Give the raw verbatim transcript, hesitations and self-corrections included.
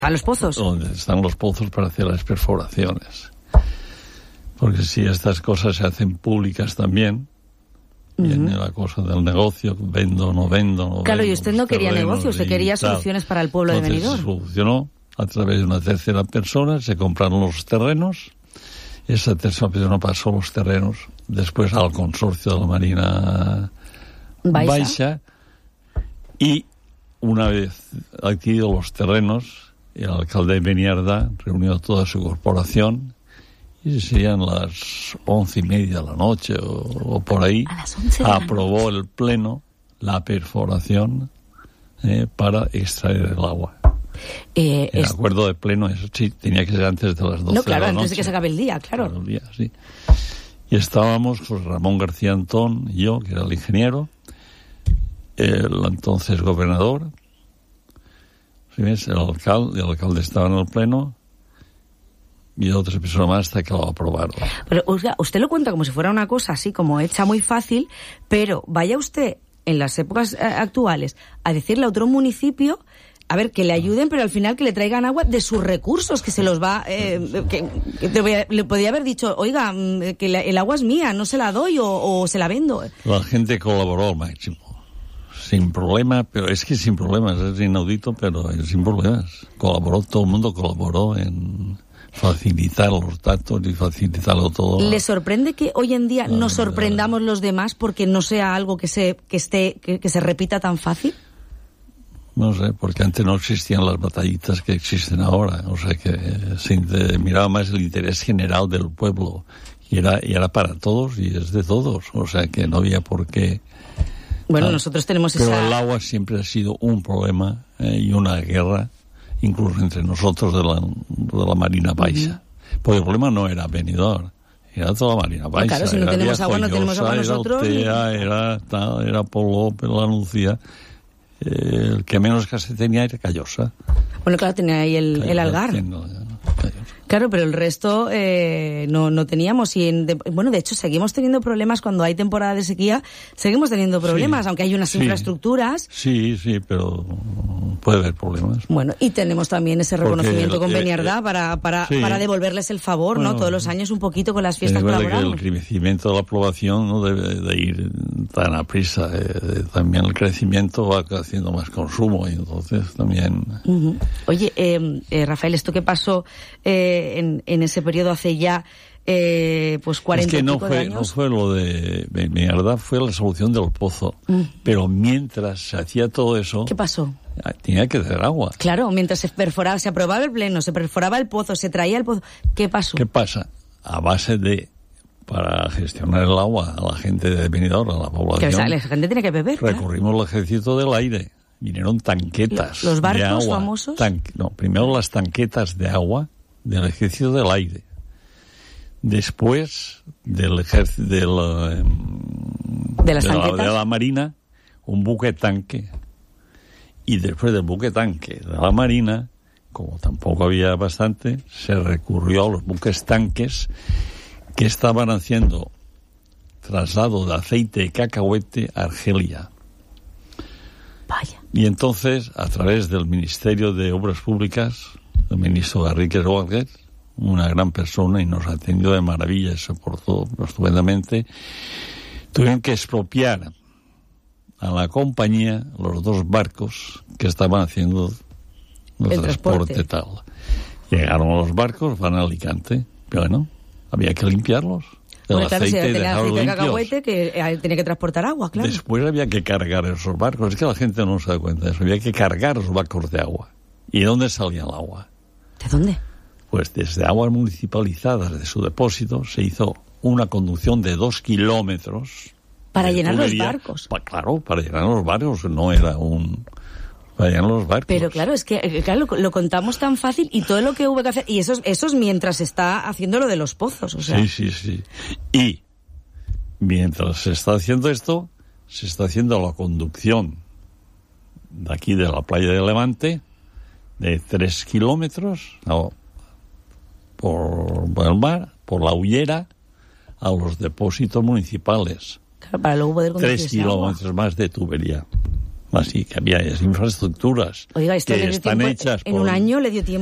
¿A los pozos? Donde están los pozos para hacer las perforaciones. Porque si estas cosas se hacen públicas también, uh-huh. viene la cosa del negocio, vendo o no vendo. No claro, vendo, y usted no quería negocio, usted quería tal. soluciones para el pueblo Entonces, de Benidorm. Se solucionó a través de una tercera persona, se compraron los terrenos, esa tercera persona pasó los terrenos después al consorcio de la Marina Baixa, Baixa y una vez adquiridos los terrenos, el alcalde de Beniardá reunió toda su corporación y serían las once y media de la noche o, o por ahí, a las once de la aprobó noche. el pleno la perforación eh, para extraer el agua. Eh, el es... acuerdo de pleno, eso sí, tenía que ser antes de las doce no, claro, de la noche. antes de que se acabe el día, claro. claro el día, sí. Y estábamos José Ramón García Antón y yo, que era el ingeniero, el entonces gobernador, ¿sí ves? El alcalde, el alcalde estaba en el pleno y otras personas más hasta que lo aprobaron. Pero oiga, usted lo cuenta como si fuera una cosa así como hecha muy fácil, pero vaya usted en las épocas eh, actuales a decirle a otro municipio, a ver, que le ayuden, pero al final que le traigan agua de sus recursos, que se los va... Eh, que, que te, le podía haber dicho, oiga, que la, el agua es mía, no se la doy o, o se la vendo. La gente colaboró al máximo, sin problema, pero es que sin problemas, es inaudito, pero es sin problemas. Colaboró, todo el mundo colaboró en facilitar los datos y facilitarlo todo. ¿Le sorprende que hoy en día nos sorprendamos los demás porque no sea algo que se que esté que, que se repita tan fácil? No sé, porque antes no existían las batallitas que existen ahora. O sea, que se miraba más el interés general del pueblo. Y era, y era para todos y es de todos. O sea, que no había por qué... Bueno, ah, nosotros tenemos pero esa... Pero el agua siempre ha sido un problema eh, y una guerra, incluso entre nosotros de la, de la Marina Baixa. Uh-huh. Porque el problema no era Benidorm, era toda la Marina Baixa. Claro, si no era tenemos agua, no tenemos agua era nosotros. Altea, Ni... era, tal, era Polo, la Nucía. Eh, el que menos casi tenía era Callosa. Bueno, claro, tenía ahí el, Callosa, el Algar. No, claro, pero el resto eh, no, no teníamos. Y en, de, bueno, de hecho, seguimos teniendo problemas cuando hay temporada de sequía. Seguimos teniendo problemas, sí, aunque hay unas sí, infraestructuras. Sí, sí, pero puede haber problemas. Bueno, y tenemos también ese reconocimiento Porque, con eh, Beniardá eh, para, para, sí. para devolverles el favor, bueno, ¿no? Todos los años un poquito con las fiestas colaboramos. El crecimiento de la población no debe de ir tan a prisa. Eh, también el crecimiento va haciendo más consumo y entonces también... Uh-huh. Oye, eh, eh, Rafael, ¿esto qué pasó eh, en, en ese periodo hace ya eh, pues cuarenta es que no y pico fue, de años? no fue lo de Beniardá, fue la solución del pozo. Uh-huh. Pero mientras se hacía todo eso... ¿Qué pasó? Tenía que tener agua. Claro, mientras se perforaba, se aprobaba el pleno, se perforaba el pozo, se traía el pozo. ¿Qué pasó? ¿Qué pasa? A base de, para gestionar el agua a la gente de Benidorm, a la población... Que la gente tiene que beber, recurrimos claro. al ejército del aire. Vinieron tanquetas ¿Los barcos de agua. famosos? Tan, no, primero las tanquetas de agua del ejército del aire. Después del ejército de la, ¿De, las de, la, tanquetas? de la marina, un buque tanque. Y después del buque tanque de la marina, como tampoco había bastante, se recurrió a los buques tanques que estaban haciendo traslado de aceite de cacahuete a Argelia. Vaya. Y entonces, a través del Ministerio de Obras Públicas, el ministro Garrigue Rodríguez, una gran persona y nos atendió de maravilla, se portó estupendamente, tuvieron que expropiar a la compañía los dos barcos que estaban haciendo el, el transporte, transporte tal. Llegaron los barcos, van a Alicante, pero bueno, había que limpiarlos. El bueno, claro, aceite, si tenía aceite de cacahuete que eh, tenía que transportar agua, claro. Después había que cargar esos barcos, es que la gente no se da cuenta de eso, había que cargar los barcos de agua. ¿Y de dónde salía el agua? ¿De dónde? Pues desde aguas municipalizadas de su depósito se hizo una conducción de dos kilómetros. Para llenar los barcos. Pa, claro, para llenar los barcos, no era un... Para llenar los barcos. Pero claro, es que claro, lo, lo contamos tan fácil y todo lo que hubo que hacer, y eso, eso es mientras se está haciendo lo de los pozos, o sea... Sí, sí, sí. Y mientras se está haciendo esto, se está haciendo la conducción de aquí de la playa de Levante de tres kilómetros no, por, por el mar, por la Ullera, a los depósitos municipales. Claro, para luego poder conducir Tres kilómetros agua. Más de tubería. Así que había esas infraestructuras Oiga, esto que le dio están tiempo, hechas en por... un año le dio tiempo